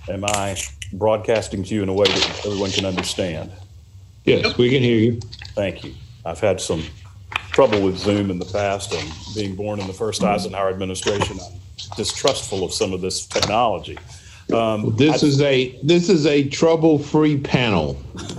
Am I broadcasting to you in a way that everyone can understand? Yes, we can hear you. Thank you. I've had some trouble with Zoom in the past, and being born in the first Eisenhower administration, I'm distrustful of some of this technology. This is a trouble-free panel.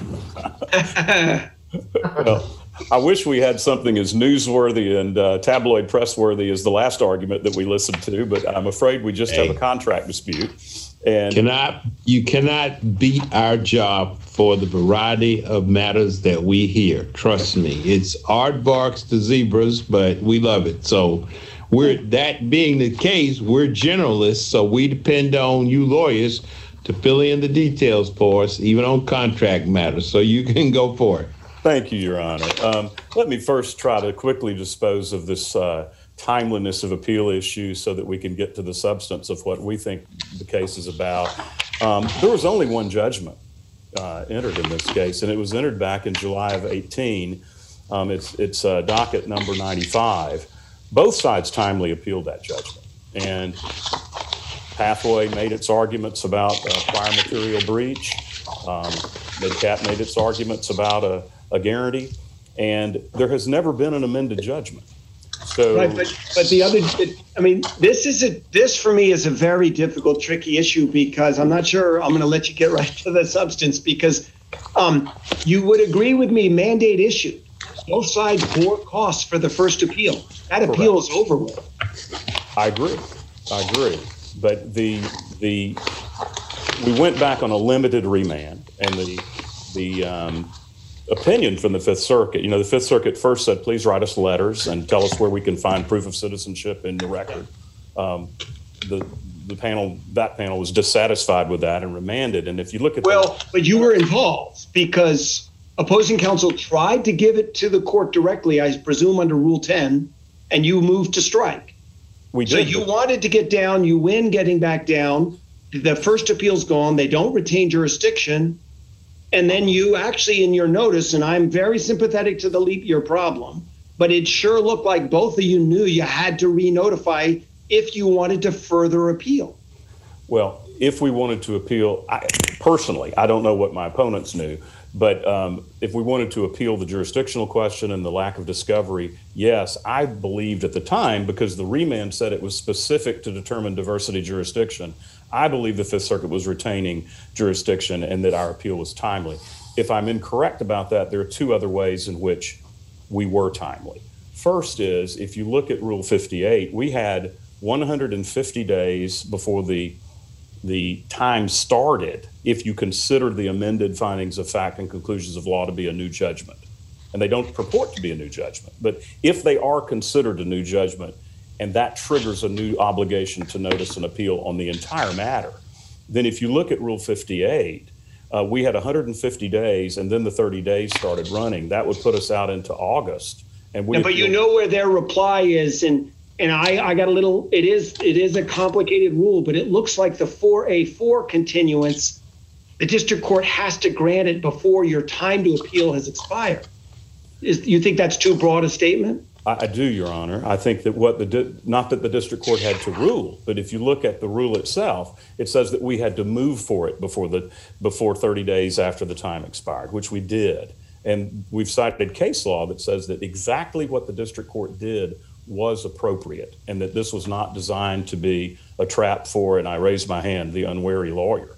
Well, I wish we had something as newsworthy and tabloid press-worthy as the last argument that we listened to, but I'm afraid we just have a contract dispute. And you cannot beat our job for the variety of matters that we hear. Trust me, it's aardvarks to zebras, but we love it. So that being the case, we're generalists, so we depend on you lawyers to fill in the details for us, even on contract matters. So you can go for it. Thank you, Your Honor. Let me first try to quickly dispose of this timeliness of appeal issue so that we can get to the substance of what we think the case is about. There was only one judgment entered in this case, and it was entered back in July of 18. It's docket number 95. Both sides timely appealed that judgment, and Pathway made its arguments about prior material breach. MidCap made its arguments about a guarantee, and there has never been an amended judgment. So, right, but the other, I mean, this for me is a very difficult, tricky issue because I'm not sure. I'm going to let you get right to the substance because you would agree with me. Mandate issued. Both sides bore costs for the first appeal. That appeal is over with. I agree. But we went back on a limited remand, and the opinion from the Fifth Circuit, the Fifth Circuit first said, please write us letters and tell us where we can find proof of citizenship in the record. That panel was dissatisfied with that and remanded. And if you look at but you were involved because opposing counsel tried to give it to the court directly, I presume under Rule 10, and you moved to strike. We did. So you wanted to get down, you win getting back down. The first appeal's gone. They don't retain jurisdiction. And then you actually, in your notice, and I'm very sympathetic to the leap year problem, but it sure looked like both of you knew you had to re-notify if you wanted to further appeal. Well, if we wanted to appeal, personally, I don't know what my opponents knew, but if we wanted to appeal the jurisdictional question and the lack of discovery, yes, I believed at the time, because the remand said it was specific to determine diversity jurisdiction, I believe the Fifth Circuit was retaining jurisdiction and that our appeal was timely. If I'm incorrect about that, there are two other ways in which we were timely. First is, if you look at Rule 58, we had 150 days before the time started if you consider the amended findings of fact and conclusions of law to be a new judgment. And they don't purport to be a new judgment. But if they are considered a new judgment, and that triggers a new obligation to notice an appeal on the entire matter, then if you look at Rule 58, we had 150 days, and then the 30 days started running. That would put us out into August. And but you know where their reply is, and I got a little. It is a complicated rule, but it looks like the 4A4 continuance, the district court has to grant it before your time to appeal has expired. You think that's too broad a statement? I do, Your Honor. I think that not that the district court had to rule, but if you look at the rule itself, it says that we had to move for it before 30 days after the time expired, which we did. And we've cited case law that says that exactly what the district court did was appropriate, and that this was not designed to be a trap for, and I raise my hand, the unwary lawyer.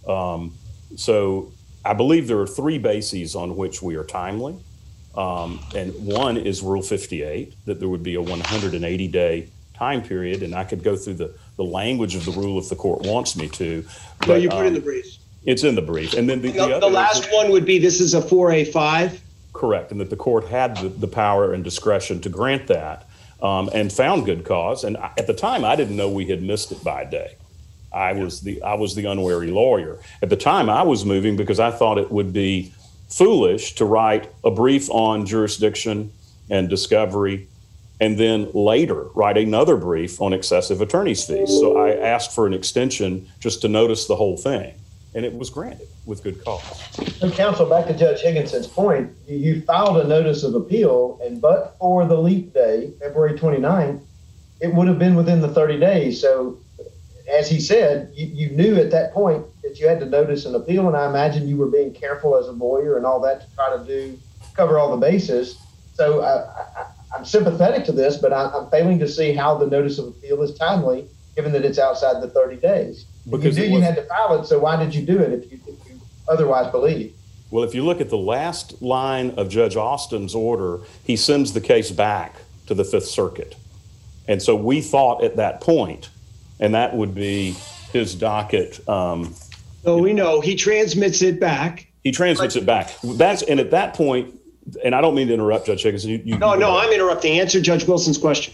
So I believe there are three bases on which we are timely. And one is Rule 58, that there would be a 180-day time period, and I could go through the language of the rule if the court wants me to. No, you put it in the brief. It's in the brief. And then the last one would be this is a 4A5? Correct, and that the court had the power and discretion to grant that and found good cause. And at the time, I didn't know we had missed it by a day. I was the unwary lawyer. At the time, I was moving because I thought it would be foolish to write a brief on jurisdiction and discovery and then later write another brief on excessive attorney's fees. So I asked for an extension just to notice the whole thing, and it was granted with good cause. And counsel, back to Judge Higginson's point, you filed a notice of appeal, and but for the leap day, February 29th, it would have been within the 30 days. So as he said, you knew at that point that you had to notice an appeal, and I imagine you were being careful as a lawyer and all that to try to cover all the bases. So I'm sympathetic to this, but I'm failing to see how the notice of appeal is timely, given that it's outside the 30 days. Because you knew you had to file it, so why did you do it if you otherwise believe? Well, if you look at the last line of Judge Austin's order, he sends the case back to the Fifth Circuit. And so we thought at that point, and that would be his docket. So we know he transmits it back. He transmits it back. And at that point, and I don't mean to interrupt, Judge Higginson. No, I'm interrupting. Answer Judge Wilson's question.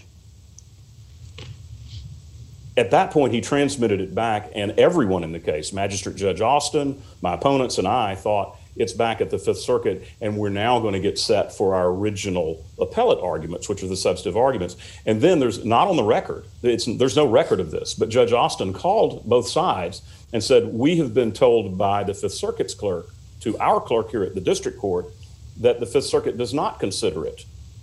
At that point, he transmitted it back, and everyone in the case, Magistrate Judge Austin, my opponents, and I thought it's back at the Fifth Circuit, and we're now going to get set for our original appellate arguments, which are the substantive arguments. And then there's not on the record. There's no record of this, but Judge Austin called both sides and said, we have been told by the Fifth Circuit's clerk to our clerk here at the district court that the Fifth Circuit does not consider it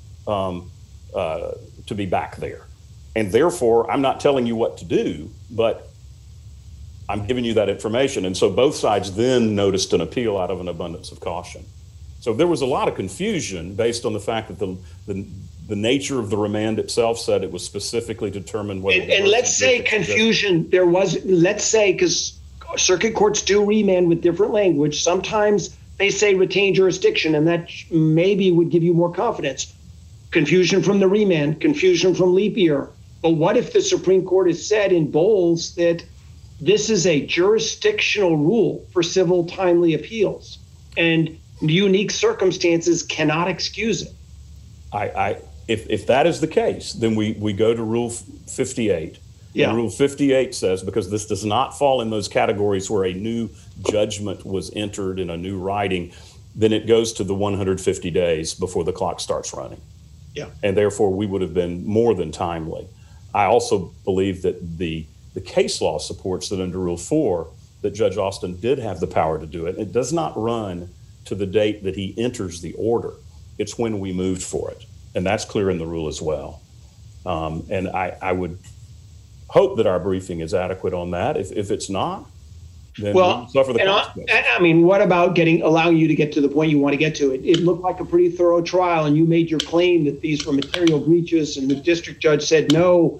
to be back there. And therefore, I'm not telling you what to do, but I'm giving you that information. And so both sides then noticed an appeal out of an abundance of caution. So there was a lot of confusion based on the fact that the nature of the remand itself said it was specifically determined whether. And let's say confusion, let's say, because circuit courts do remand with different language. Sometimes they say retain jurisdiction, and that maybe would give you more confidence. Confusion from the remand, confusion from leap year. But what if the Supreme Court has said in Bowles that this is a jurisdictional rule for civil timely appeals, and unique circumstances cannot excuse it? If that is the case, then we go to Rule 58. Yeah. And Rule 58 says, because this does not fall in those categories where a new judgment was entered in a new writing, then it goes to the 150 days before the clock starts running. Yeah. And therefore, we would have been more than timely. I also believe that the case law supports that under Rule 4, that Judge Austin did have the power to do it. It does not run to the date that he enters the order. It's when we moved for it. And that's clear in the rule as well. And I would hope that our briefing is adequate on that. If it's not, then we'll suffer the consequences. I mean, what about allowing you to get to the point you want to get to? It looked like a pretty thorough trial, and you made your claim that these were material breaches, and the district judge said, no,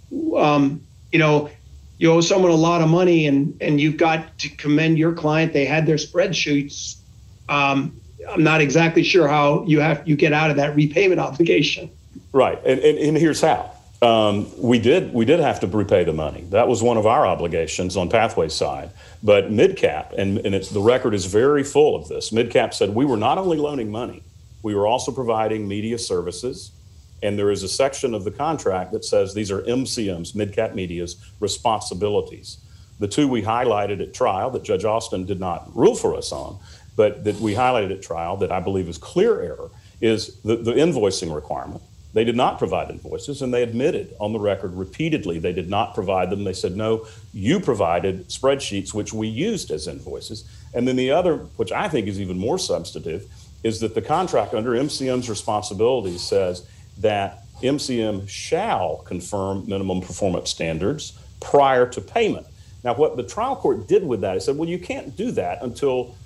you owe someone a lot of money, and you've got to commend your client. They had their spreadsheets. I'm not exactly sure how you get out of that repayment obligation. Right, and here's how. We did have to repay the money. That was one of our obligations on Pathway's side. But MidCap, and the record is very full of this, MidCap said we were not only loaning money, we were also providing media services. And there is a section of the contract that says these are MCM's, MidCap Media's, responsibilities. The two we highlighted at trial that Judge Austin did not rule for us on, but that we highlighted at trial that I believe is clear error, is the invoicing requirement. They did not provide invoices, and they admitted on the record repeatedly they did not provide them. They said, no, you provided spreadsheets, which we used as invoices. And then the other, which I think is even more substantive, is that the contract under MCM's responsibilities says that MCM shall confirm minimum performance standards prior to payment. Now, what the trial court did with that, it said, well, you can't do that until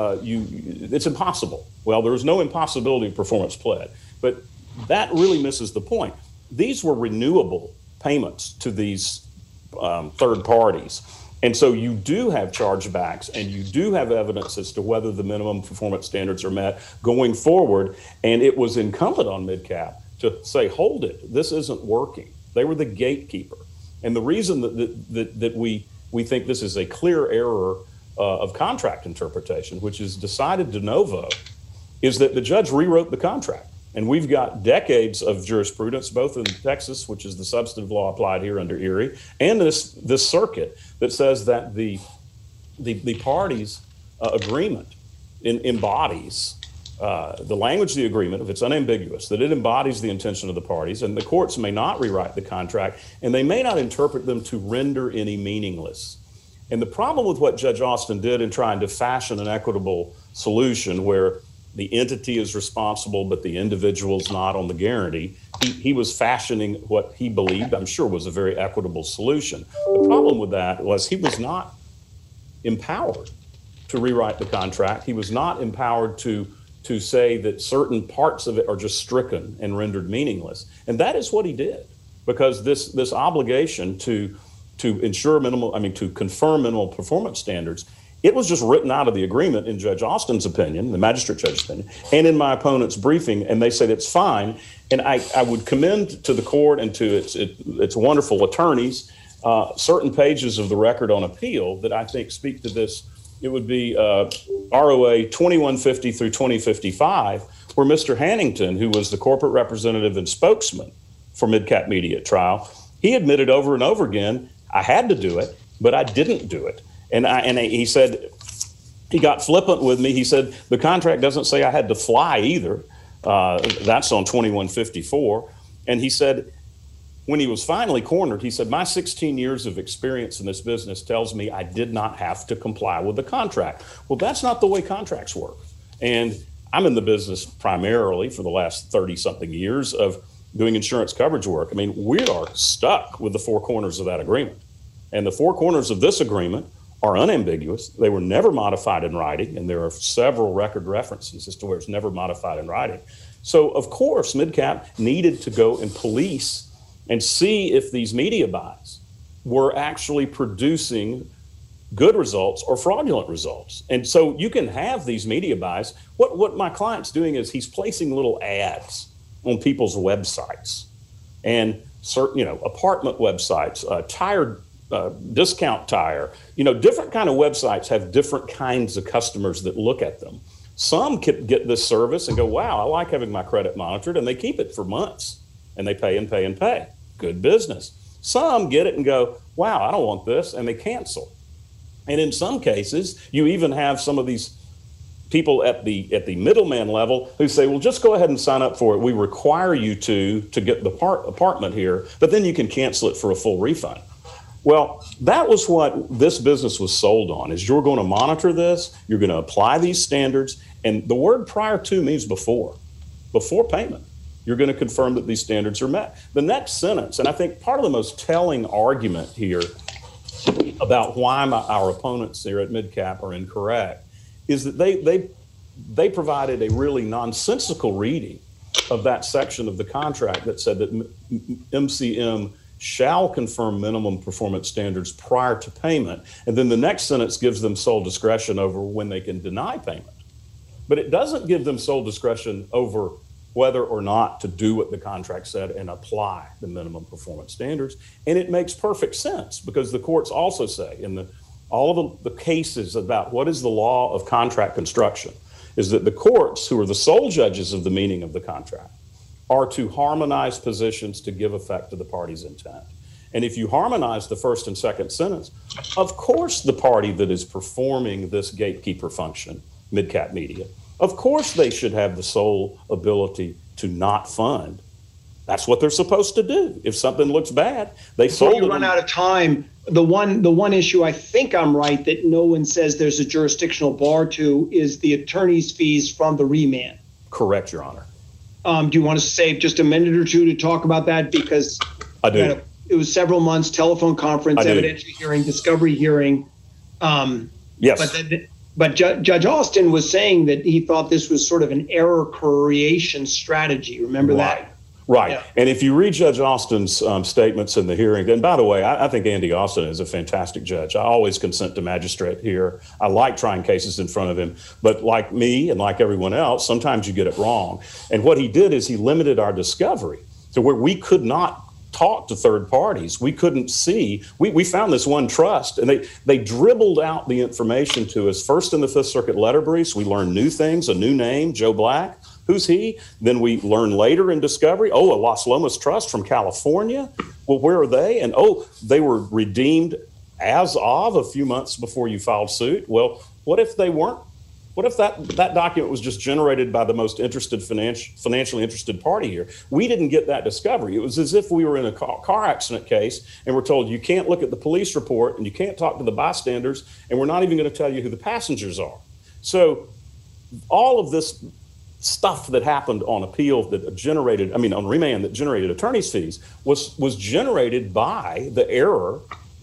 it's impossible. Well, there is no impossibility of performance pled, but that really misses the point. These were renewable payments to these third parties. And so you do have chargebacks, and you do have evidence as to whether the minimum performance standards are met going forward. And it was incumbent on MidCap to say, hold it, this isn't working. They were the gatekeeper. And the reason that we think this is a clear error of contract interpretation, which is decided de novo, is that the judge rewrote the contract. And we've got decades of jurisprudence, both in Texas, which is the substantive law applied here under Erie, and this circuit that says that the parties' agreement embodies the language of the agreement, if it's unambiguous, that it embodies the intention of the parties, and the courts may not rewrite the contract, and they may not interpret them to render any meaningless. And the problem with what Judge Austin did in trying to fashion an equitable solution where the entity is responsible, but the individual's not on the guarantee, he was fashioning what he believed, I'm sure, was a very equitable solution. The problem with that was he was not empowered to rewrite the contract. He was not empowered to say that certain parts of it are just stricken and rendered meaningless. And that is what he did, because this obligation to confirm minimal performance standards, it was just written out of the agreement in Judge Austin's opinion, the magistrate judge's opinion, and in my opponent's briefing, and they said it's fine. And I would commend to the court and to its wonderful attorneys certain pages of the record on appeal that I think speak to this. It would be ROA 2150 through 2055, where Mr. Hannington, who was the corporate representative and spokesman for MidCap Media at trial, he admitted over and over again, I had to do it, but I didn't do it. And he said, he got flippant with me. He said, the contract doesn't say I had to fly either. That's on 2154. And he said, when he was finally cornered, he said, my 16 years of experience in this business tells me I did not have to comply with the contract. Well, that's not the way contracts work. And I'm in the business primarily for the last 30-something years of doing insurance coverage work. I mean, we are stuck with the four corners of that agreement. And the four corners of this agreement are unambiguous. They were never modified in writing, and there are several record references as to where it's never modified in writing. So, of course, MidCap needed to go and police and see if these media buys were actually producing good results or fraudulent results. And so you can have these media buys. What my client's doing is he's placing little ads on people's websites, and certain, apartment websites, tire, discount tire, different kind of websites have different kinds of customers that look at them. Some get this service and go, wow, I like having my credit monitored, and they keep it for months, and they pay and pay and pay. Good business. Some get it and go, wow, I don't want this, and they cancel. And in some cases, you even have some of these people at the middleman level who say, well, just go ahead and sign up for it. We require you to get the apartment here, but then you can cancel it for a full refund. Well, that was what this business was sold on, is you're going to monitor this, you're going to apply these standards, and the word prior to means before payment. You're going to confirm that these standards are met. The next sentence, and I think part of the most telling argument here about why our opponents here at MidCap are incorrect, is that they provided a really nonsensical reading of that section of the contract that said that MCM shall confirm minimum performance standards prior to payment, and then the next sentence gives them sole discretion over when they can deny payment. But it doesn't give them sole discretion over whether or not to do what the contract said and apply the minimum performance standards. And it makes perfect sense, because the courts also say in all of the cases about what is the law of contract construction is that the courts, who are the sole judges of the meaning of the contract, are to harmonize positions to give effect to the party's intent. And if you harmonize the first and second sentence, of course the party that is performing this gatekeeper function, MidCap Media, of course they should have the sole ability to not fund. That's what they're supposed to do. If something looks bad, they sold it. Before you run out of time, the one issue I think I'm right that no one says there's a jurisdictional bar to is the attorney's fees from the remand. Correct, Your Honor. Do you want to save just a minute or two to talk about that? Because I do. It was several months, telephone conference, evidentiary hearing, discovery hearing. Yes. But Judge Austin was saying that he thought this was sort of an error creation strategy. Remember that? Right. Yeah. And if you read Judge Austin's statements in the hearing, and by the way, I think Andy Austin is a fantastic judge. I always consent to magistrate here. I like trying cases in front of him. But like me and like everyone else, sometimes you get it wrong. And what he did is he limited our discovery to where we could not talk to third parties. We couldn't see. We found this one trust, and they dribbled out the information to us. First in the Fifth Circuit letter briefs, we learned new things, a new name, Joe Black. Who's he? Then we learned later in discovery, a Las Lomas Trust from California. Well, where are they? And they were redeemed as of a few months before you filed suit. Well, what if they weren't? What if that document was just generated by the most interested financially interested party here? We didn't get that discovery. It was as if we were in a car accident case and we're told you can't look at the police report and you can't talk to the bystanders, and we're not even going to tell you who the passengers are. So all of this stuff that happened on appeal on remand that generated attorney's fees was generated by the error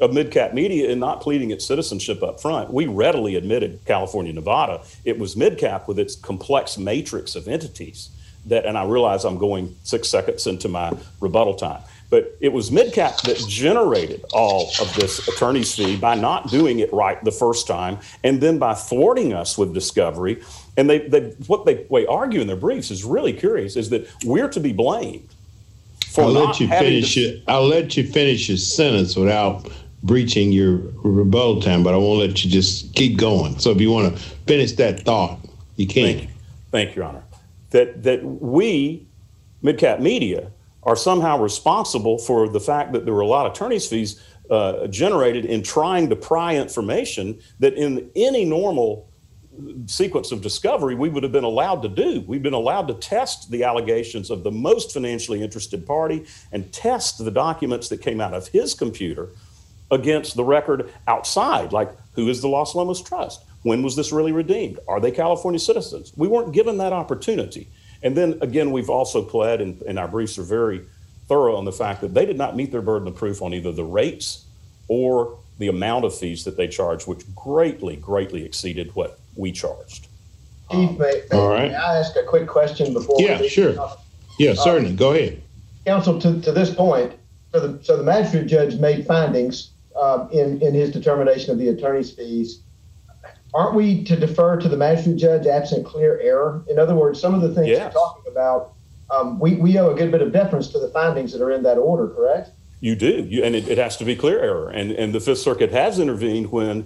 of MidCap Media in not pleading its citizenship up front. We readily admitted California, Nevada. It was MidCap with its complex matrix of entities that, and I realize I'm going 6 seconds into my rebuttal time, but it was MidCap that generated all of this attorney's fee by not doing it right the first time, and then by thwarting us with discovery. And what they argue in their briefs is really curious, is that we're to be blamed for I'll not let you having finish it. I'll let you finish your sentence without breaching your rebuttal time, but I won't let you just keep going. So if you want to finish that thought, you can. Thank you, Your Honor. That we, MidCap Media, are somehow responsible for the fact that there were a lot of attorney's fees generated in trying to pry information that in any normal sequence of discovery we would have been allowed to do. We've been allowed to test the allegations of the most financially interested party and test the documents that came out of his computer against the record outside, like who is the Los Lomos Trust? When was this really redeemed? Are they California citizens? We weren't given that opportunity. And then again, we've also pled, and our briefs are very thorough on the fact that they did not meet their burden of proof on either the rates or the amount of fees that they charged, which greatly, greatly exceeded what we charged. Chief, all right. May I ask a quick question before? Yeah, sure. Yeah, certainly. Go ahead. Counsel, to this point, so the magistrate judge made findings in his determination of the attorney's fees. Aren't we to defer to the magistrate judge absent clear error? In other words, some of the things you're talking about, we owe a good bit of deference to the findings that are in that order, correct? You do, and it has to be clear error. And the Fifth Circuit has intervened when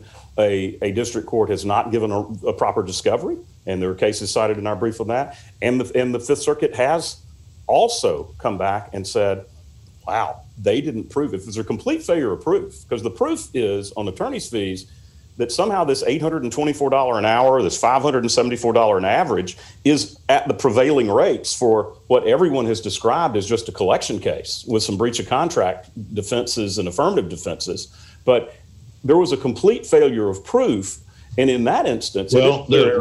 a district court has not given a proper discovery, and there are cases cited in our brief on that. And the Fifth Circuit has also come back and said, wow, they didn't prove it. There's a complete failure of proof, because the proof is on attorney's fees that somehow this $824 an hour, this $574 an average is at the prevailing rates for what everyone has described as just a collection case with some breach of contract defenses and affirmative defenses. But there was a complete failure of proof. And in that instance, well,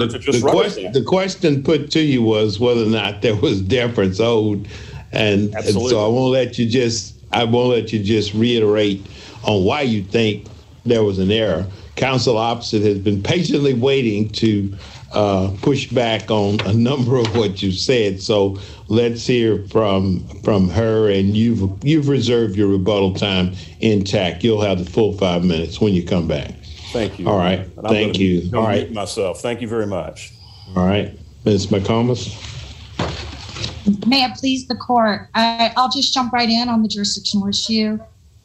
the question put to you was whether or not there was deference owed. And so I won't let you just reiterate on why you think there was an error. Counsel opposite has been patiently waiting to push back on a number of what you said. So let's hear from her, and you've reserved your rebuttal time intact. You'll have the full 5 minutes when you come back. Thank you. All right. Thank you. All right. Myself. Thank you very much. All right. Ms. McComas. May it please the court. I'll just jump right in on the jurisdictional issue.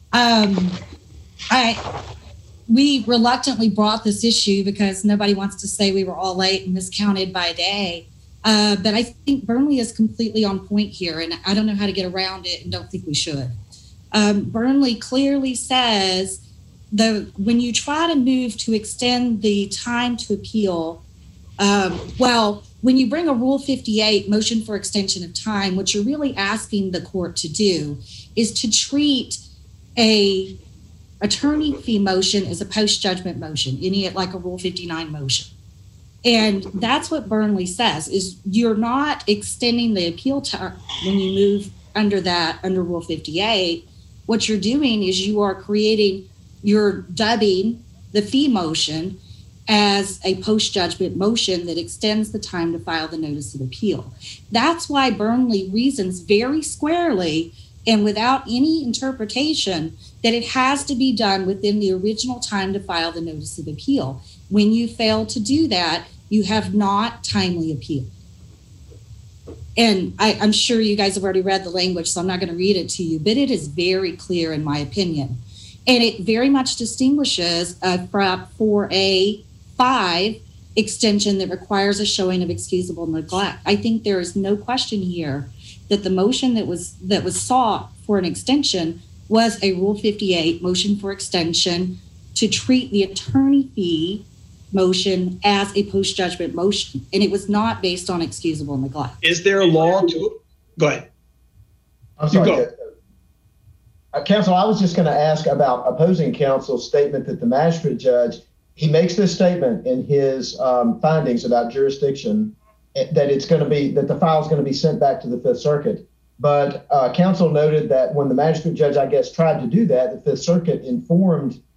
We reluctantly brought this issue because nobody wants to say we were all late and miscounted by a day. But I think Burnley is completely on point here, and I don't know how to get around it and don't think we should. Burnley clearly says when you try to move to extend the time to appeal, when you bring a Rule 58 motion for extension of time, what you're really asking the court to do is to treat a attorney fee motion as a post-judgment motion, like a Rule 59 motion. And that's what Burnley says, is you're not extending the appeal time when you move under Rule 58. What you're doing is you're dubbing the fee motion as a post-judgment motion that extends the time to file the notice of appeal. That's why Burnley reasons very squarely and without any interpretation that it has to be done within the original time to file the notice of appeal. When you fail to do that, you have not timely appealed. And I'm sure you guys have already read the language, so I'm not going to read it to you, but it is very clear in my opinion. And it very much distinguishes for a 5 extension that requires a showing of excusable neglect. I think there is no question here that the motion that was sought for an extension was a Rule 58 motion for extension to treat the attorney fee motion as a post-judgment motion, and it was not based on excusable neglect. Is there a law to go ahead? I'm sorry. Counsel, I was just going to ask about opposing counsel's statement that the magistrate judge, he makes this statement in his findings about jurisdiction that the file is going to be sent back to the Fifth Circuit. But counsel noted that when the magistrate judge, I guess, tried to do that, the Fifth Circuit informed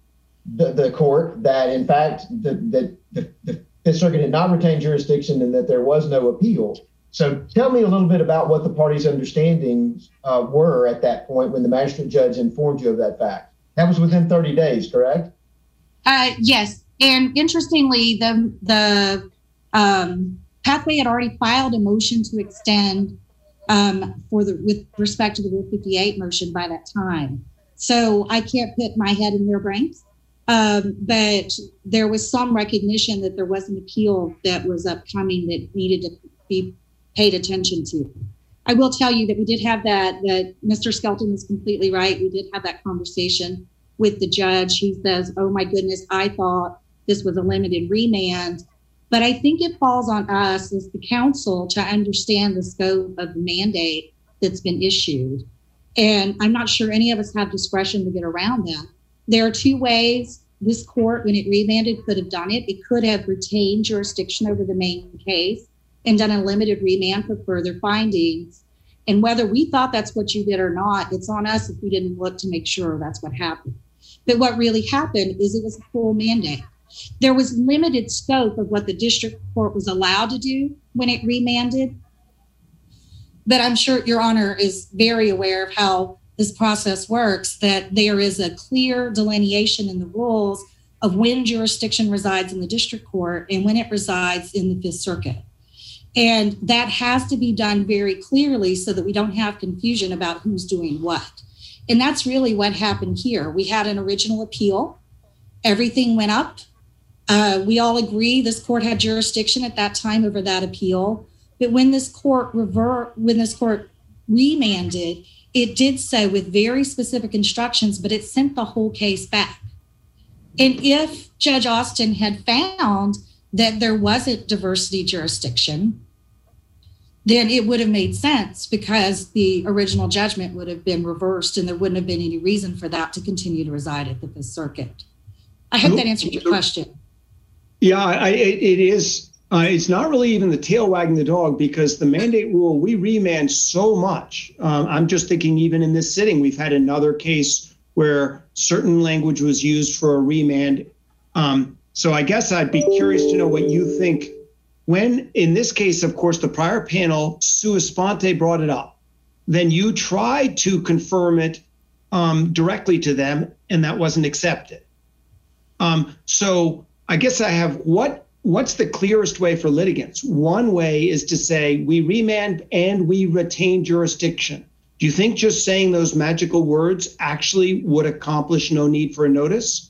the court that, in fact, the Fifth Circuit had not retained jurisdiction and that there was no appeal. So tell me a little bit about what the parties' understandings were at that point when the magistrate judge informed you of that fact. That was within 30 days, correct? Yes. And interestingly, the Pathway had already filed a motion to extend with respect to the Rule 58 motion by that time. So I can't put my head in their brains. But there was some recognition that there was an appeal that was upcoming that needed to be paid attention to. I will tell you that we did have that Mr. Skelton is completely right. We did have that conversation with the judge. He says, oh my goodness, I thought this was a limited remand. But I think it falls on us as the council to understand the scope of the mandate that's been issued. And I'm not sure any of us have discretion to get around that. There are two ways this court, when it remanded, could have done it. It could have retained jurisdiction over the main case and done a limited remand for further findings. And whether we thought that's what you did or not, it's on us if we didn't look to make sure that's what happened. But what really happened is it was a full mandate. There was limited scope of what the district court was allowed to do when it remanded. But I'm sure Your Honor is very aware of how this process works, that there is a clear delineation in the rules of when jurisdiction resides in the district court and when it resides in the Fifth Circuit. And that has to be done very clearly so that we don't have confusion about who's doing what. And that's really what happened here. We had an original appeal. Everything went up. We all agree this court had jurisdiction at that time over that appeal. But when this court remanded, it did so with very specific instructions, but it sent the whole case back. And if Judge Austin had found that there wasn't diversity jurisdiction, then it would have made sense because the original judgment would have been reversed and there wouldn't have been any reason for that to continue to reside at the Fifth Circuit. I hope that answered your question. Yeah, it is. It's not really even the tail wagging the dog because the mandate rule, we remand so much. I'm just thinking even in this sitting, we've had another case where certain language was used for a remand. So I guess I'd be curious to know what you think. When, in this case, of course, the prior panel, sua sponte, brought it up. Then you tried to confirm it directly to them, and that wasn't accepted. So I guess I have, what's the clearest way for litigants? One way is to say we remand and we retain jurisdiction. Do you think just saying those magical words actually would accomplish no need for a notice?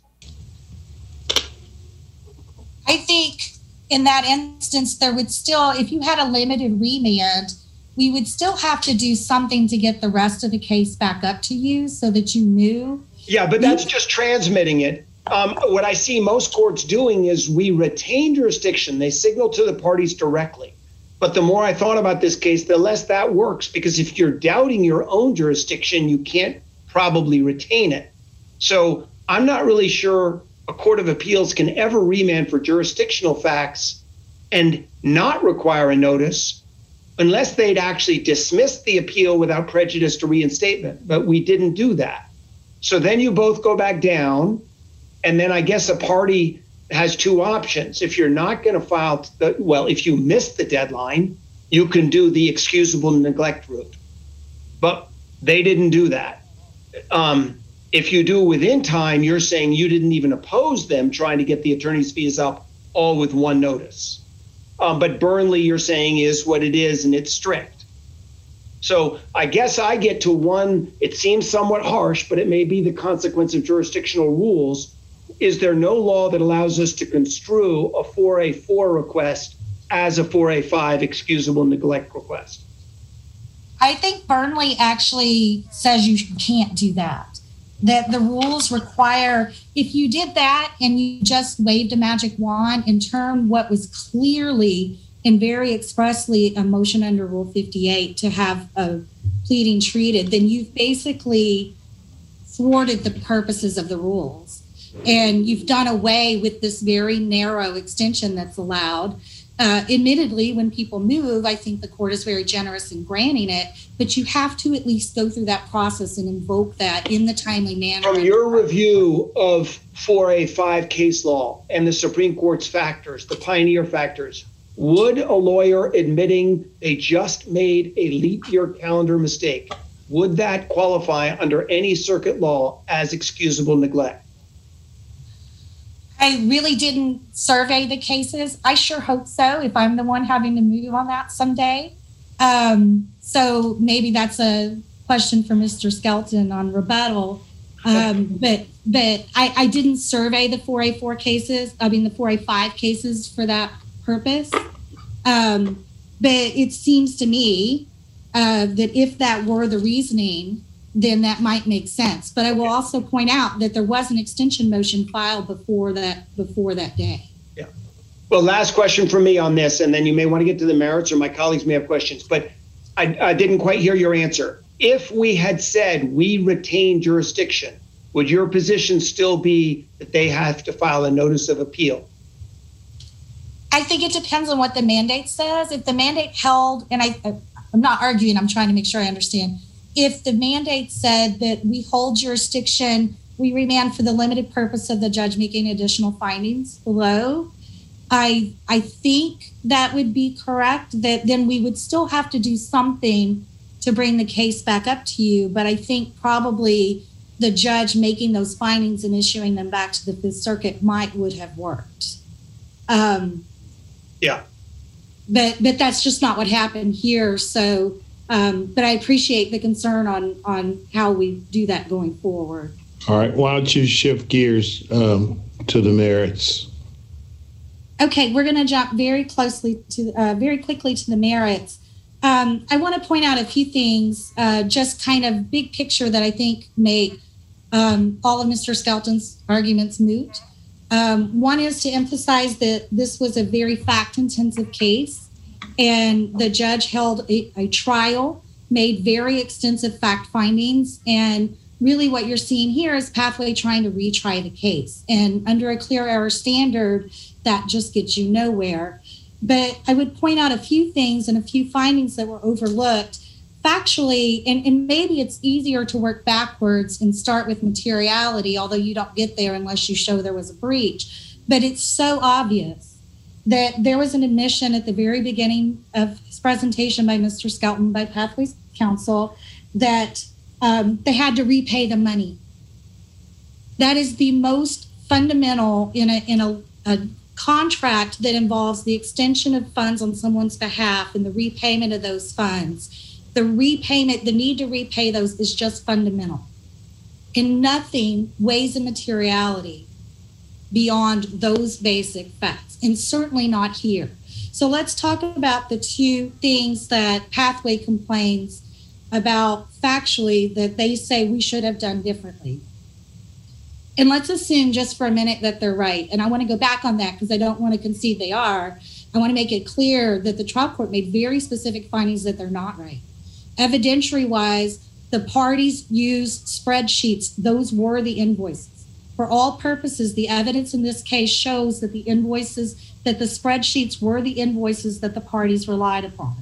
I think in that instance, there would still, if you had a limited remand, we would still have to do something to get the rest of the case back up to you so that you knew. Yeah, but that's just transmitting it. What I see most courts doing is we retain jurisdiction. They signal to the parties directly. But the more I thought about this case, the less that works, because if you're doubting your own jurisdiction, you can't probably retain it. So I'm not really sure a court of appeals can ever remand for jurisdictional facts and not require a notice unless they'd actually dismissed the appeal without prejudice to reinstatement. But we didn't do that. So then you both go back down. And then I guess a party has two options. If you're not going to file, if you missed the deadline, you can do the excusable neglect route. But they didn't do that. If you do within time, you're saying you didn't even oppose them trying to get the attorney's fees up all with one notice. But Burnley, you're saying, is what it is, and it's strict. So I guess I get to one, it seems somewhat harsh, but it may be the consequence of jurisdictional rules. Is there no law that allows us to construe a 4A4 request as a 4A5 excusable neglect request? I think Burnley actually says you can't do that. That the rules require, if you did that and you just waved a magic wand and turned what was clearly and very expressly a motion under Rule 58 to have a pleading treated, then you've basically thwarted the purposes of the rules. And you've done away with this very narrow extension that's allowed. Admittedly, when people move, I think the court is very generous in granting it, but you have to at least go through that process and invoke that in the timely manner. From your review of 4A5 case law and the Supreme Court's factors, the pioneer factors, would a lawyer admitting they just made a leap year calendar mistake, would that qualify under any circuit law as excusable neglect? I really didn't survey the cases. I sure hope so, if I'm the one having to move on that someday. So maybe that's a question for Mr. Skelton on rebuttal. But I didn't survey the 4A4 cases, the 4A5 cases for that purpose. But it seems to me that if that were the reasoning, then that might make sense. But I will also point out that there was an extension motion filed before that day. Yeah. Well, last question for me on this, and then you may want to get to the merits, or my colleagues may have questions, but I didn't quite hear your answer. If we had said we retain jurisdiction, would your position still be that they have to file a notice of appeal? I think it depends on what the mandate says. If the mandate held, and I'm not arguing, I'm trying to make sure I understand. If the mandate said that we hold jurisdiction, we remand for the limited purpose of the judge making additional findings below, I think that would be correct, that then we would still have to do something to bring the case back up to you. But I think probably the judge making those findings and issuing them back to the Fifth Circuit would have worked. Yeah. But that's just not what happened here. So, but I appreciate the concern on how we do that going forward. All right. Why don't you shift gears to the merits? Okay, we're going to jump very quickly to the merits. I want to point out a few things, just kind of big picture, that I think make all of Mr. Skelton's arguments moot. One is to emphasize that this was a very fact-intensive case, and the judge held a trial, made very extensive fact findings, and really what you're seeing here is Pathway trying to retry the case. And under a clear error standard, that just gets you nowhere. But I would point out a few things and a few findings that were overlooked factually, and maybe it's easier to work backwards and start with materiality, although you don't get there unless you show there was a breach. But it's so obvious that there was an admission at the very beginning of his presentation by Mr. Skelton, by Pathway's counsel, that they had to repay the money. That is the most fundamental in a contract that involves the extension of funds on someone's behalf and the repayment of those funds. The need to repay those is just fundamental. And nothing weighs in materiality beyond those basic facts, and certainly not here. So let's talk about the two things that Pathway complains about factually that they say we should have done differently. And let's assume just for a minute that they're right. And I want to go back on that because I don't want to concede they are. I want to make it clear that the trial court made very specific findings that they're not right. Evidentiary-wise, the parties used spreadsheets. Those were the invoices. For all purposes, the evidence in this case shows that the spreadsheets were the invoices that the parties relied upon.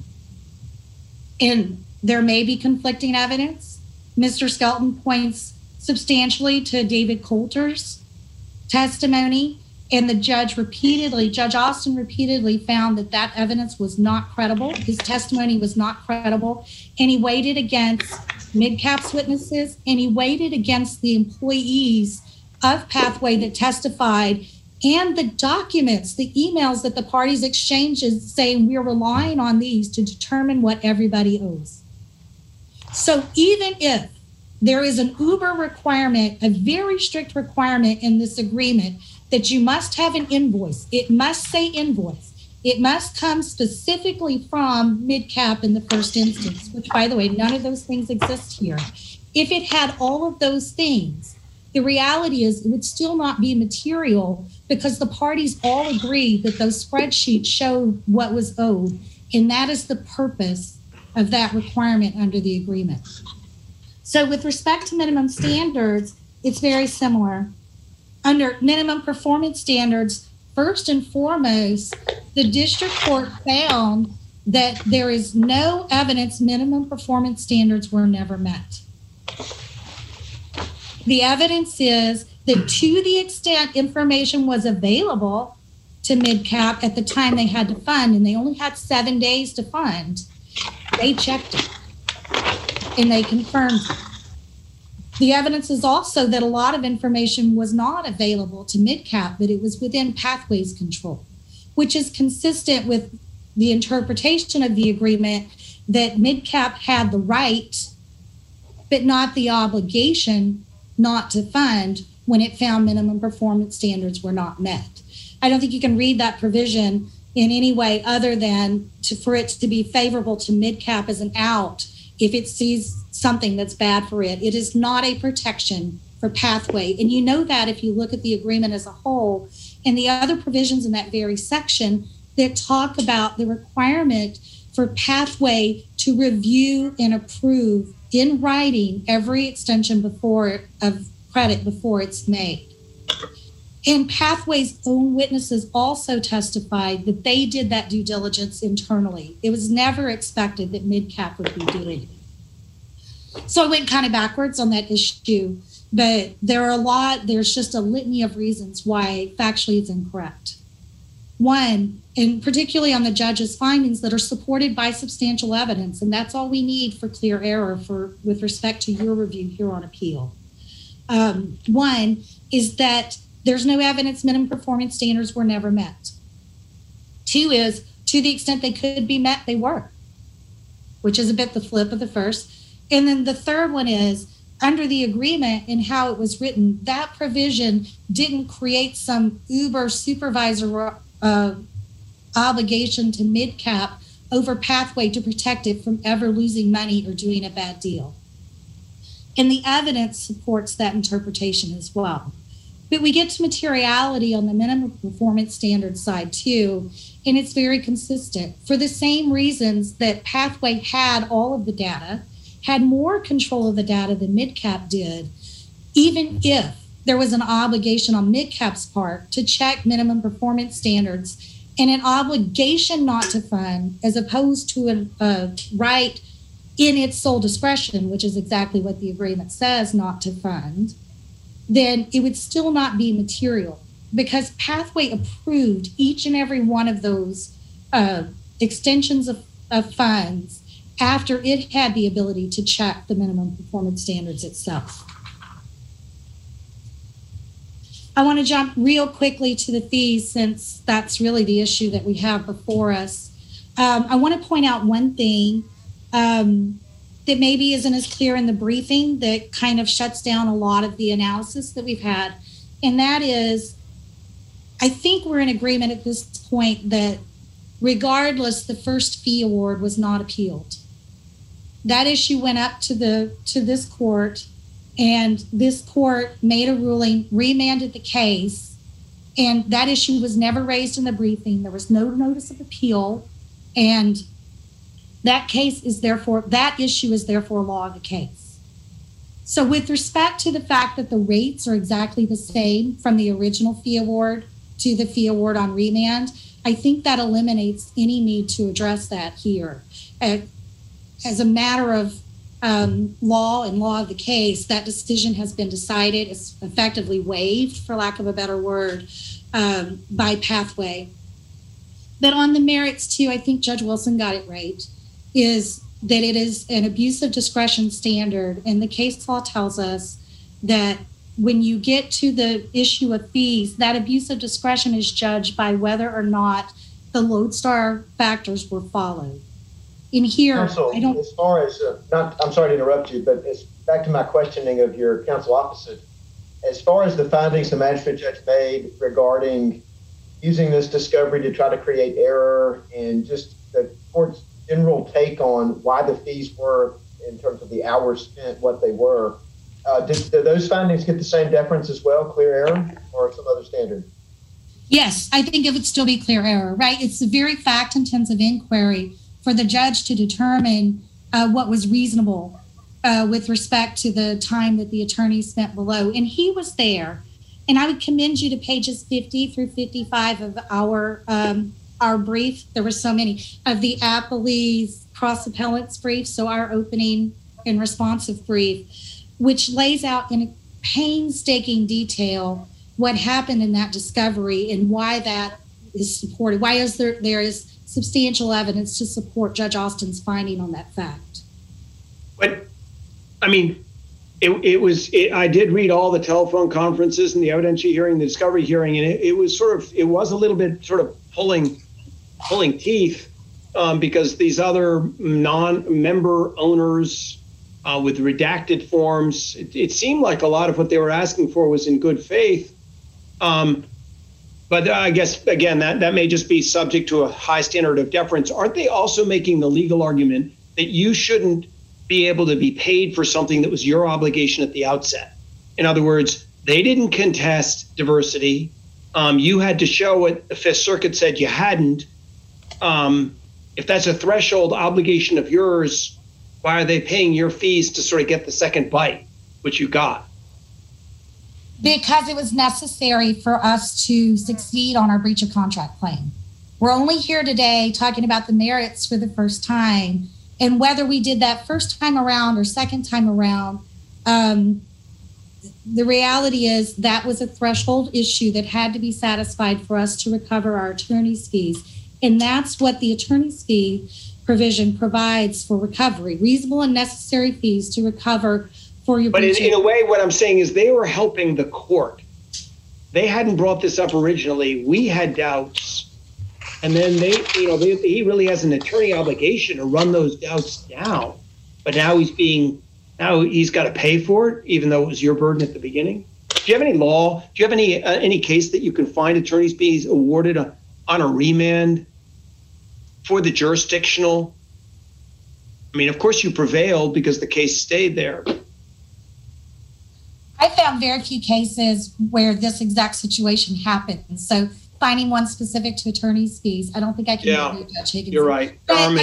And there may be conflicting evidence. Mr. Skelton points substantially to David Coulter's testimony, and Judge Austin repeatedly found that evidence was not credible. His testimony was not credible, and he weighed it against MidCap's witnesses, and he weighed it against the employees of Pathway that testified, and the documents, the emails that the parties exchanged saying we're relying on these to determine what everybody owes. So even if there is an uber requirement, a very strict requirement in this agreement that you must have an invoice, it must say invoice, it must come specifically from MidCap in the first instance, which, by the way, none of those things exist here. If it had all of those things, the reality is it would still not be material because the parties all agree that those spreadsheets showed what was owed, and that is the purpose of that requirement under the agreement. So with respect to minimum standards, it's very similar. Under minimum performance standards, first and foremost, the district court found that there is no evidence minimum performance standards were never met. The evidence is that to the extent information was available to MidCap at the time they had to fund, and they only had 7 days to fund, they checked it and they confirmed it. The evidence is also that a lot of information was not available to MidCap, but it was within Pathway's control, which is consistent with the interpretation of the agreement that MidCap had the right, but not the obligation not to fund when it found minimum performance standards were not met. I don't think you can read that provision in any way other than for it to be favorable to MidCap as an out if it sees something that's bad for it. It is not a protection for Pathway. And you know that if you look at the agreement as a whole and the other provisions in that very section that talk about the requirement for Pathway to review and approve in writing every extension of credit before it's made. And Pathway's own witnesses also testified that they did that due diligence internally. It was never expected that MidCap would be doing it. So I went kind of backwards on that issue, but there's just a litany of reasons why factually it's incorrect. One, and particularly on the judge's findings that are supported by substantial evidence, and that's all we need for clear error with respect to your review here on appeal. One is that there's no evidence minimum performance standards were never met. Two is, to the extent they could be met, they were, which is a bit the flip of the first. And then the third one is, under the agreement and how it was written, that provision didn't create some uber supervisor obligation to MidCap over Pathway to protect it from ever losing money or doing a bad deal. And the evidence supports that interpretation as well. But we get to materiality on the minimum performance standard side too, and it's very consistent. For the same reasons that Pathway had all of the data, had more control of the data than MidCap did, even if there was an obligation on MidCap's part to check minimum performance standards and an obligation not to fund as opposed to a right in its sole discretion, which is exactly what the agreement says, not to fund, then it would still not be material because Pathway approved each and every one of those extensions of funds after it had the ability to check the minimum performance standards itself. I want to jump real quickly to the fees since that's really the issue that we have before us. I want to point out one thing that maybe isn't as clear in the briefing that kind of shuts down a lot of the analysis that we've had. And that is, I think we're in agreement at this point that regardless, the first fee award was not appealed. That issue went up to this court, and this court made a ruling, remanded the case, and that issue was never raised in the briefing. There was no notice of appeal, and that issue is therefore law of the case. So with respect to the fact that the rates are exactly the same from the original fee award to the fee award on remand, I think that eliminates any need to address that here. As a matter of law and law of the case, that decision has been decided. It's effectively waived, for lack of a better word, by Pathway. But on the merits too, I think Judge Wilson got it right, is that it is an abuse of discretion standard. And the case law tells us that when you get to the issue of fees, that abuse of discretion is judged by whether or not the lodestar factors were followed. In here, counsel, as far as, I'm sorry to interrupt you, but it's back to my questioning of your counsel opposite. As far as the findings the magistrate judge made regarding using this discovery to try to create error and just the court's general take on why the fees were in terms of the hours spent, what they were, did those findings get the same deference as well, clear error, or some other standard? Yes, I think it would still be clear error, right? It's a very fact-intensive inquiry for the judge to determine what was reasonable with respect to the time that the attorney spent below. And he was there And I would commend you to pages 50 through 55 of our brief. There were so many of the appellee's cross appellants brief. So our opening and responsive brief, which lays out in painstaking detail what happened in that discovery and why that is supported. Why is there is substantial evidence to support Judge Austin's finding on that fact. But I mean, I did read all the telephone conferences and the evidentiary hearing, the discovery hearing, and it was a little bit sort of pulling teeth because these other non-member owners with redacted forms, it seemed like a lot of what they were asking for was in good faith. But I guess, again, that may just be subject to a high standard of deference. Aren't they also making the legal argument that you shouldn't be able to be paid for something that was your obligation at the outset? In other words, they didn't contest diversity. You had to show what the Fifth Circuit said you hadn't. If that's a threshold obligation of yours, why are they paying your fees to sort of get the second bite, which you got? Because it was necessary for us to succeed on our breach of contract claim. We're only here today talking about the merits for the first time, and whether we did that first time around or second time around, the reality is that was a threshold issue that had to be satisfied for us to recover our attorney's fees. And that's what the attorney's fee provision provides for recovery, reasonable and necessary fees to recover for your. But in a way, what I'm saying is they were helping the court. They hadn't brought this up originally. We had doubts. And then he really has an attorney obligation to run those doubts down. But now he's got to pay for it, even though it was your burden at the beginning. Do you have any law? Do you have any case that you can find attorney's fees awarded on a remand for the jurisdictional? I mean, of course you prevailed because the case stayed there. I found very few cases where this exact situation happened. So finding one specific to attorney's fees, I don't think I can do Judge Higgins. You're right.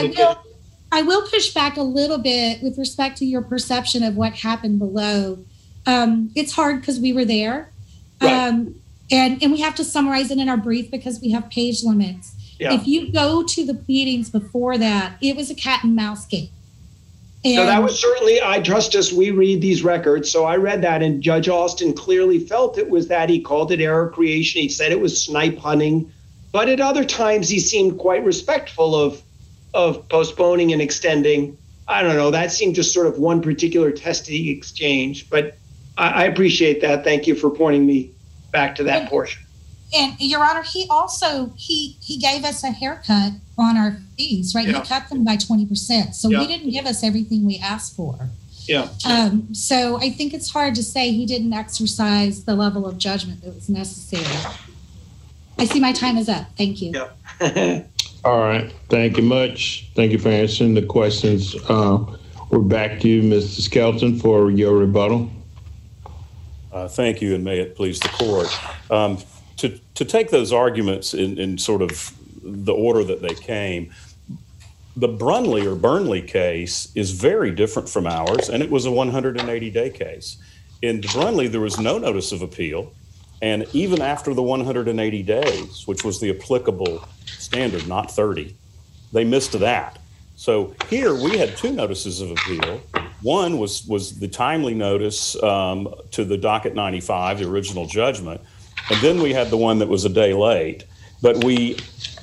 I will push back a little bit with respect to your perception of what happened below. It's hard because we were there. Right. And we have to summarize it in our brief because we have page limits. Yeah. If you go to the pleadings before that, it was a cat and mouse game. And so that was certainly, I trust us, we read these records. So I read that, and Judge Austin clearly felt it was that. He called it error creation. He said it was snipe hunting. But at other times, he seemed quite respectful of postponing and extending. I don't know. That seemed just sort of one particular testy exchange. But I appreciate that. Thank you for pointing me back to that portion. And Your Honor, he also, he gave us a haircut on our fees, right? Yeah. He cut them by 20%. So he didn't give us everything we asked for. Yeah. So I think it's hard to say he didn't exercise the level of judgment that was necessary. I see my time is up. Thank you. Yeah. All right. Thank you much. Thank you for answering the questions. We're back to you, Mr. Skelton, for your rebuttal. Thank you, and may it please the court. To take those arguments in sort of the order that they came, the Brunley or Burnley case is very different from ours, and it was a 180-day case. In Brunley, there was no notice of appeal, and even after the 180 days, which was the applicable standard, not 30, they missed that. So here we had two notices of appeal. One was the timely notice to the docket 95, the original judgment, and then we had the one that was a day late. But we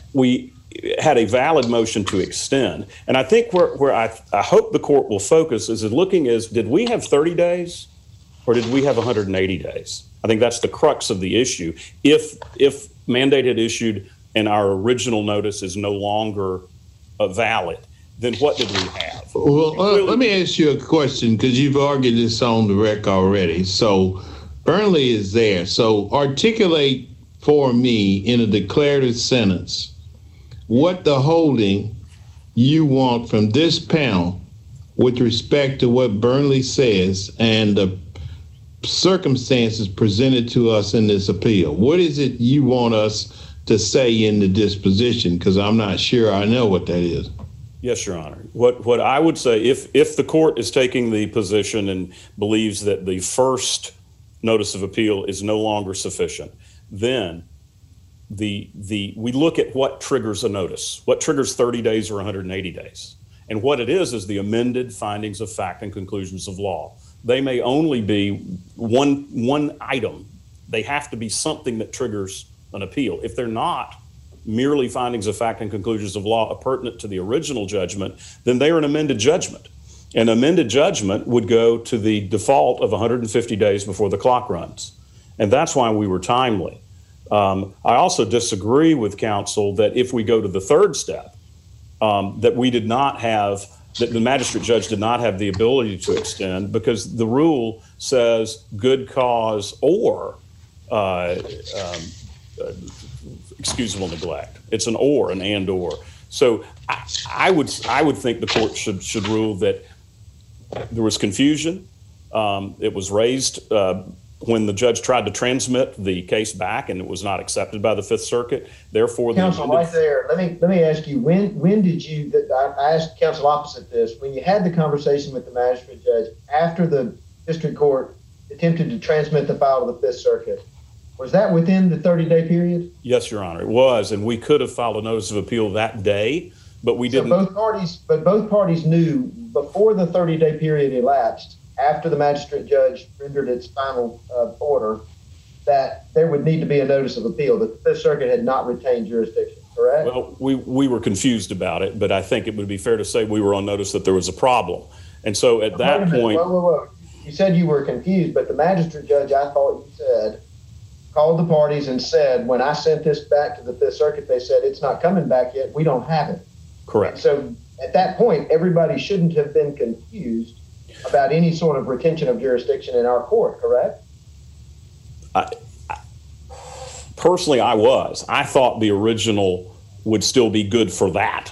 had a valid motion to extend. And I think where I hope the court will focus is did we have 30 days or did we have 180 days? I think that's the crux of the issue. If mandate had issued and our original notice is no longer valid, then what did we have? Well, let me ask you a question, because you've argued this on the rec already. So Burnley is there. So articulate for me in a declarative sentence what the holding you want from this panel with respect to what Burnley says and the circumstances presented to us in this appeal. What is it you want us to say in the disposition? Because I'm not sure I know what that is. Yes, Your Honor. What I would say, if the court is taking the position and believes that the first notice of appeal is no longer sufficient, then we look at what triggers a notice, what triggers 30 days or 180 days. And what it is the amended findings of fact and conclusions of law. They may only be one item. They have to be something that triggers an appeal. If they're not merely findings of fact and conclusions of law pertinent to the original judgment, then they are an amended judgment. An amended judgment would go to the default of 150 days before the clock runs. And that's why we were timely. I also disagree with counsel that if we go to the third step, that we did not have, that the magistrate judge did not have the ability to extend, because the rule says good cause or excusable neglect. It's an or, an and or. So I would think the court should rule that there was confusion. It was raised when the judge tried to transmit the case back, and it was not accepted by the Fifth Circuit. Therefore, counsel, right there. Let me ask you, when did you? I asked counsel opposite this. When you had the conversation with the magistrate judge after the district court attempted to transmit the file to the Fifth Circuit, was that within the 30-day period? Yes, Your Honor, it was, and we could have filed a notice of appeal that day, but we didn't. Both parties knew before the 30-day period elapsed, after the magistrate judge rendered its final order, that there would need to be a notice of appeal. The Fifth Circuit had not retained jurisdiction, correct? Well, we were confused about it, but I think it would be fair to say we were on notice that there was a problem. And so at that point... Whoa. You said you were confused, but the magistrate judge, I thought you said, called the parties and said, when I sent this back to the Fifth Circuit, they said, it's not coming back yet. We don't have it. Correct. And so at that point, everybody shouldn't have been confused about any sort of retention of jurisdiction in our court, correct? Personally, I was. I thought the original would still be good for that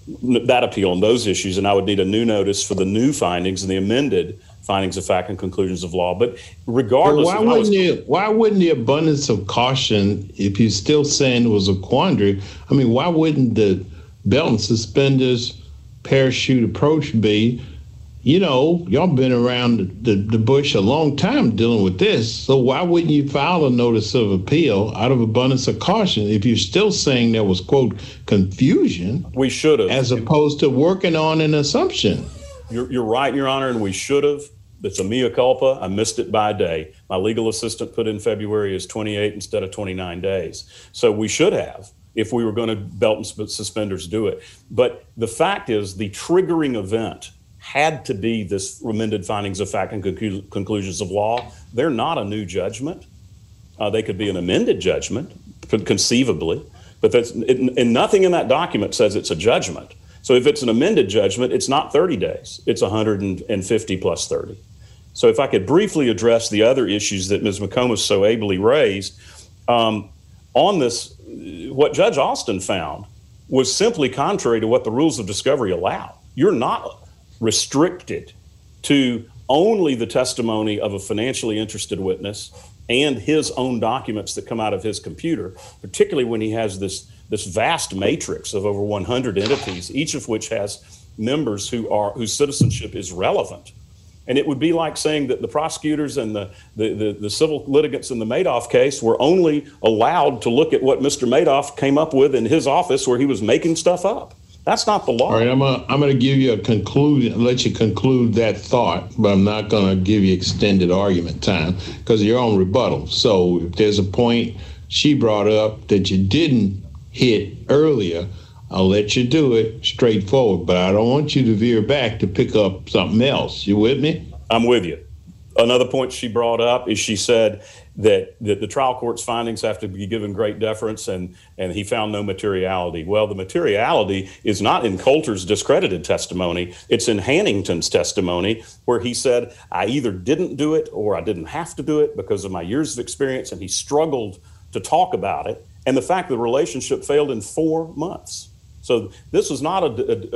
appeal and those issues, and I would need a new notice for the new findings and the amended findings of fact and conclusions of law. But regardless, why wouldn't the abundance of caution, if you're still saying it was a quandary, I mean, why wouldn't the belt and suspenders parachute approach be, you know, y'all been around the bush a long time dealing with this, so why wouldn't you file a notice of appeal out of abundance of caution if you're still saying there was, quote, confusion? We should have. As opposed to working on an assumption. You're right, Your Honor, and we should have. It's a mea culpa. I missed it by a day. My legal assistant put in February as 28 instead of 29 days. So we should have, if we were going to belt and suspenders do it. But the fact is, the triggering event had to be this amended findings of fact and conclusions of law. They're not a new judgment. They could be an amended judgment, conceivably, but and nothing in that document says it's a judgment. So if it's an amended judgment, it's not 30 days. It's 150 plus 30. So if I could briefly address the other issues that Ms. McComas so ably raised, on this, what Judge Austin found was simply contrary to what the rules of discovery allow. You're not restricted to only the testimony of a financially interested witness and his own documents that come out of his computer, particularly when he has this vast matrix of over 100 entities, each of which has members whose citizenship is relevant. And it would be like saying that the prosecutors and the civil litigants in the Madoff case were only allowed to look at what Mr. Madoff came up with in his office where he was making stuff up. That's not the law. All right, I'm going to give you a conclusion, let you conclude that thought, but I'm not going to give you extended argument time because you're on rebuttal. So if there's a point she brought up that you didn't hit earlier, I'll let you do it straightforward, but I don't want you to veer back to pick up something else. You with me? I'm with you. Another point she brought up is she said that the trial court's findings have to be given great deference, and he found no materiality. Well, the materiality is not in Coulter's discredited testimony. It's in Hannington's testimony where he said, I either didn't do it or I didn't have to do it because of my years of experience, and he struggled to talk about it. And the fact the relationship failed in 4 months. So this was not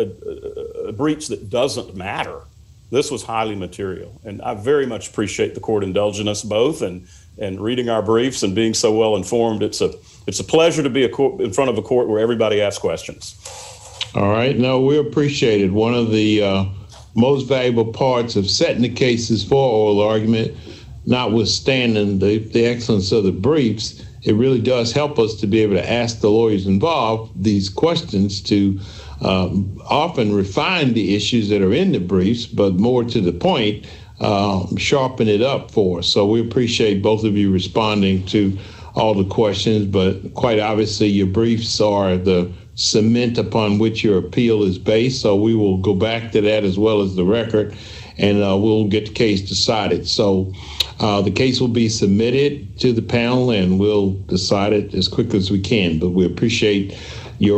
a breach that doesn't matter. This was highly material. And I very much appreciate the court indulging us both and reading our briefs and being so well informed. It's a pleasure to be in front of a court where everybody asks questions. All right. No, we appreciate it. One of the most valuable parts of setting the cases for oral argument notwithstanding the excellence of the briefs, it really does help us to be able to ask the lawyers involved these questions to often refine the issues that are in the briefs, but more to the point, sharpen it up for us. So we appreciate both of you responding to all the questions, but quite obviously your briefs are the cement upon which your appeal is based. So we will go back to that as well as the record, and we'll get the case decided. So the case will be submitted to the panel, and we'll decide it as quickly as we can. But we appreciate